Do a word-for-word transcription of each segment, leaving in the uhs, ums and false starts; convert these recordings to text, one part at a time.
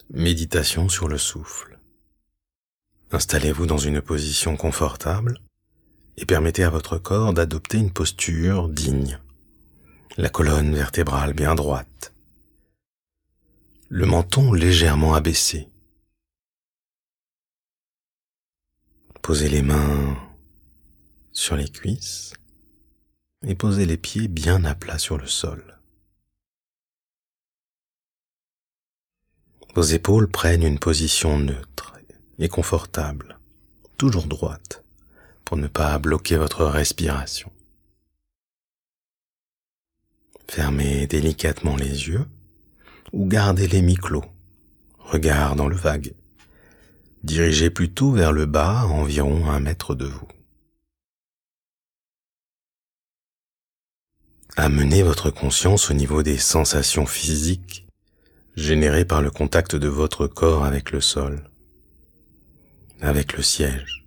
Méditation sur le souffle. Installez-vous dans une position confortable et permettez à votre corps d'adopter une posture digne. La colonne vertébrale bien droite. Le menton légèrement abaissé. Posez les mains sur les cuisses et posez les pieds bien à plat sur le sol. Vos épaules prennent une position neutre et confortable, toujours droite, pour ne pas bloquer votre respiration. Fermez délicatement les yeux ou gardez-les mi-clos, regard dans le vague. Dirigez plutôt vers le bas, environ un mètre de vous. Amenez votre conscience au niveau des sensations physiques générées par le contact de votre corps avec le sol, avec le siège.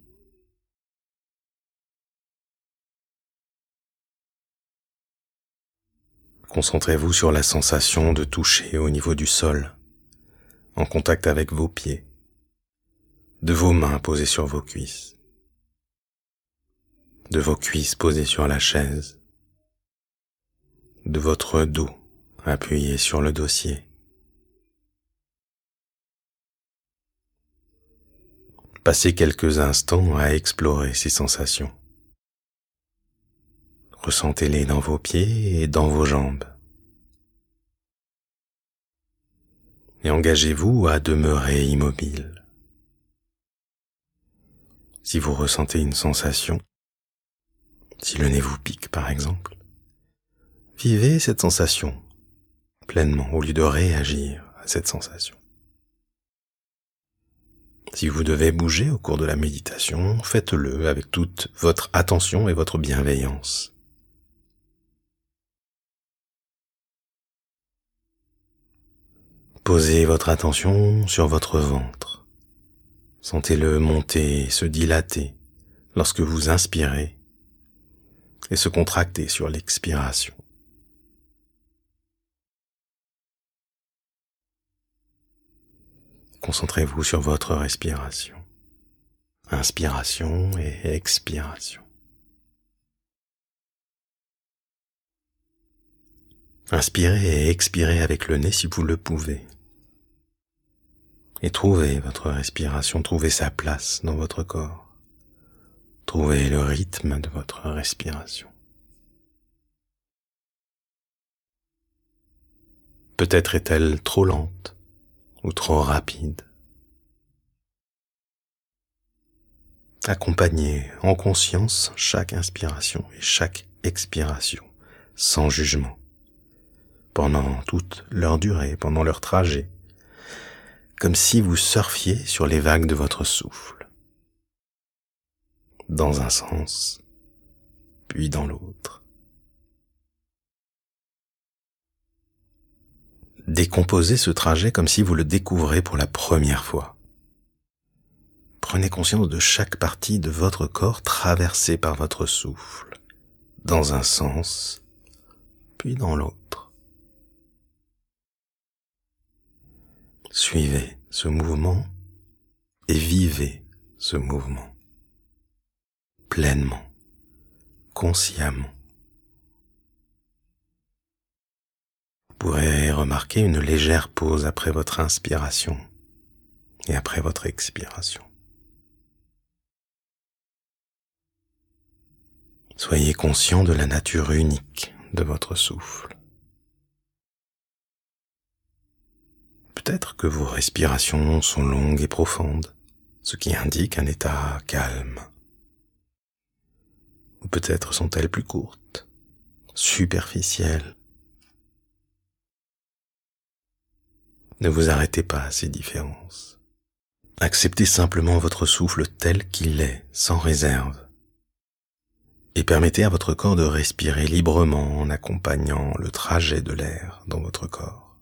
Concentrez-vous sur la sensation de toucher au niveau du sol, en contact avec vos pieds, de vos mains posées sur vos cuisses, de vos cuisses posées sur la chaise, de votre dos appuyé sur le dossier. Passez quelques instants à explorer ces sensations. Ressentez-les dans vos pieds et dans vos jambes. Et engagez-vous à demeurer immobile. Si vous ressentez une sensation, si le nez vous pique par exemple, vivez cette sensation pleinement au lieu de réagir à cette sensation. Si vous devez bouger au cours de la méditation, faites-le avec toute votre attention et votre bienveillance. Posez votre attention sur votre ventre. Sentez-le monter, se dilater lorsque vous inspirez et se contracter sur l'expiration. Concentrez-vous sur votre respiration. Inspiration et expiration. Inspirez et expirez avec le nez si vous le pouvez. Et trouvez votre respiration, trouvez sa place dans votre corps. Trouvez le rythme de votre respiration. Peut-être est-elle trop lente ou trop rapide. Accompagnez en conscience chaque inspiration et chaque expiration, sans jugement, pendant toute leur durée, pendant leur trajet, comme si vous surfiez sur les vagues de votre souffle, dans un sens, puis dans l'autre. Décomposez ce trajet comme si vous le découvrez pour la première fois. Prenez conscience de chaque partie de votre corps traversée par votre souffle, dans un sens, puis dans l'autre. Suivez ce mouvement et vivez ce mouvement, pleinement, consciemment. Vous pourrez remarquer une légère pause après votre inspiration et après votre expiration. Soyez conscient de la nature unique de votre souffle. Peut-être que vos respirations sont longues et profondes, ce qui indique un état calme. Ou peut-être sont-elles plus courtes, superficielles. Ne vous arrêtez pas à ces différences. Acceptez simplement votre souffle tel qu'il est, sans réserve. Et permettez à votre corps de respirer librement en accompagnant le trajet de l'air dans votre corps.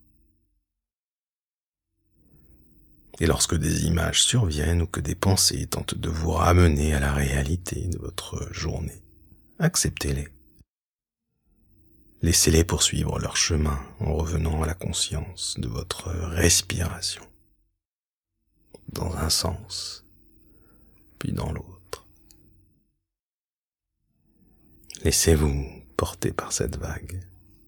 Et lorsque des images surviennent ou que des pensées tentent de vous ramener à la réalité de votre journée, acceptez-les. Laissez-les poursuivre leur chemin en revenant à la conscience de votre respiration. dans un sens, puis dans l'autre. Laissez-vous porter par cette vague.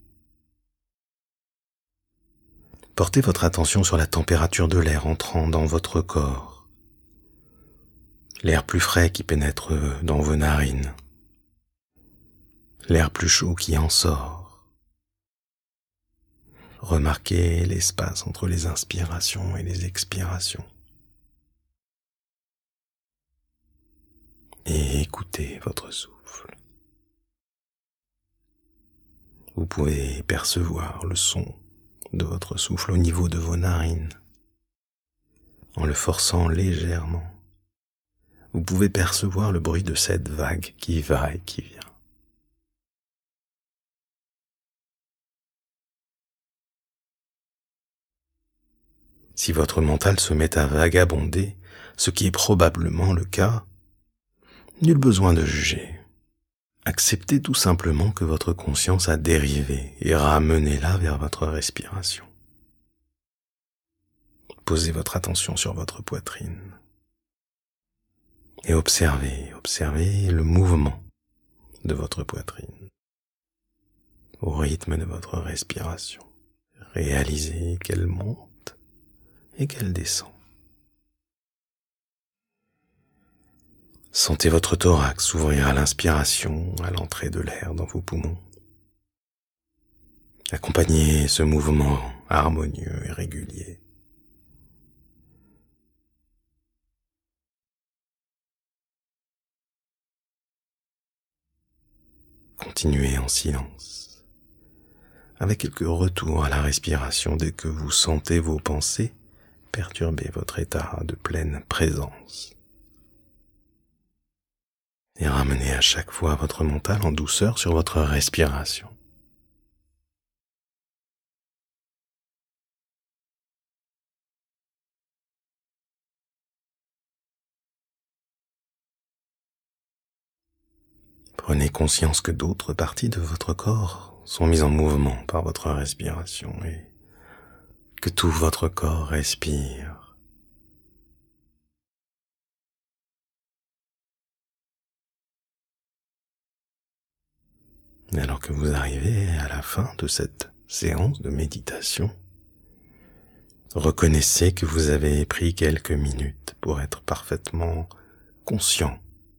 Portez votre attention sur la température de l'air entrant dans votre corps, l'air plus frais qui pénètre dans vos narines, l'air plus chaud qui en sort. Remarquez l'espace entre les inspirations et les expirations. Et écoutez votre souffle. Vous pouvez percevoir le son de votre souffle au niveau de vos narines. En le forçant légèrement, vous pouvez percevoir le bruit de cette vague qui va et qui vient. Si votre mental se met à vagabonder, ce qui est probablement le cas, nul besoin de juger. Acceptez tout simplement que votre conscience a dérivé et ramenez-la vers votre respiration. Posez votre attention sur votre poitrine et observez, observez le mouvement de votre poitrine au rythme de votre respiration. Réalisez qu'elle monte et qu'elle descend. Sentez votre thorax s'ouvrir à l'inspiration, à l'entrée de l'air dans vos poumons. Accompagnez ce mouvement harmonieux et régulier. Continuez en silence, avec quelques retours à la respiration dès que vous sentez vos pensées perturber votre état de pleine présence. Et ramenez à chaque fois votre mental en douceur sur votre respiration. Prenez conscience que d'autres parties de votre corps sont mises en mouvement par votre respiration et que tout votre corps respire. Et alors que vous arrivez à la fin de cette séance de méditation, reconnaissez que vous avez pris quelques minutes pour être parfaitement conscient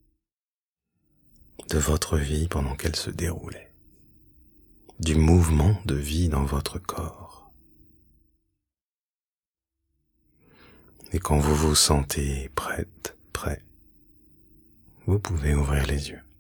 de votre vie pendant qu'elle se déroulait, du mouvement de vie dans votre corps. Et quand vous vous sentez prête, prêt, vous pouvez ouvrir les yeux.